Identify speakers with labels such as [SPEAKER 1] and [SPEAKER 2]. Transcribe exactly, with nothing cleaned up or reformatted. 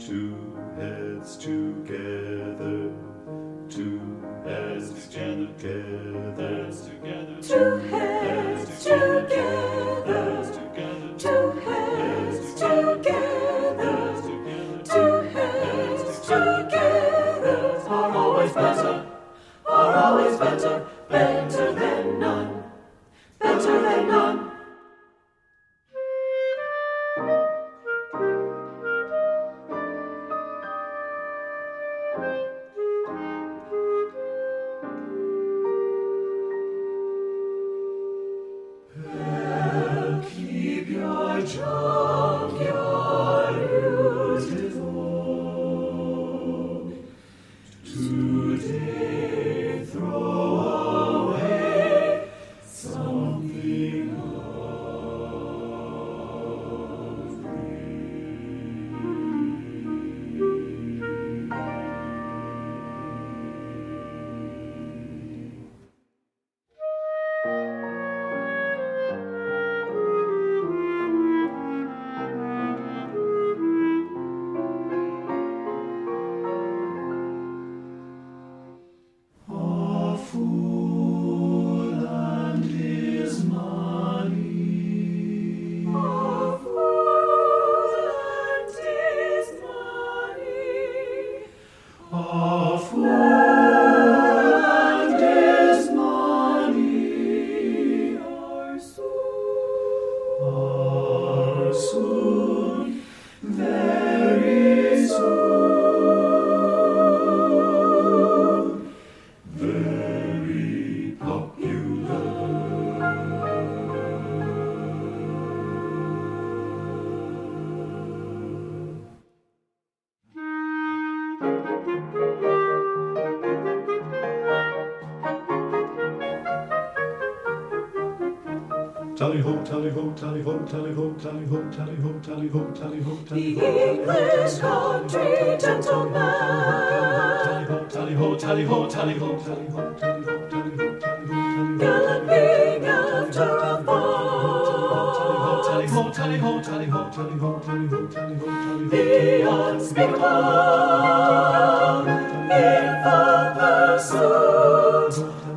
[SPEAKER 1] two heads together, two heads together,
[SPEAKER 2] two heads together, two heads together, two heads together are always better, are always better, better than none, better than none. Keep your junkyard beautiful. Today throw away something of A fool and his money. A fool and his money. A fool and his money are soon, are soon, very soon, very popular.
[SPEAKER 1] Tally ho, tally ho, tally ho, tally ho, tally ho, tally ho, tally ho, tally ho,
[SPEAKER 2] The
[SPEAKER 1] tally ho,
[SPEAKER 2] English country gentleman,
[SPEAKER 1] tally ho, tally ho, tally ho, tally ho, tally ho, tally ho, tally ho, tally ho,
[SPEAKER 2] galloping after a ball.
[SPEAKER 1] tally ho, tally ho, tally ho, tally ho, tally ho, tally ho, tally ho.
[SPEAKER 2] The unspeakable in full pursuit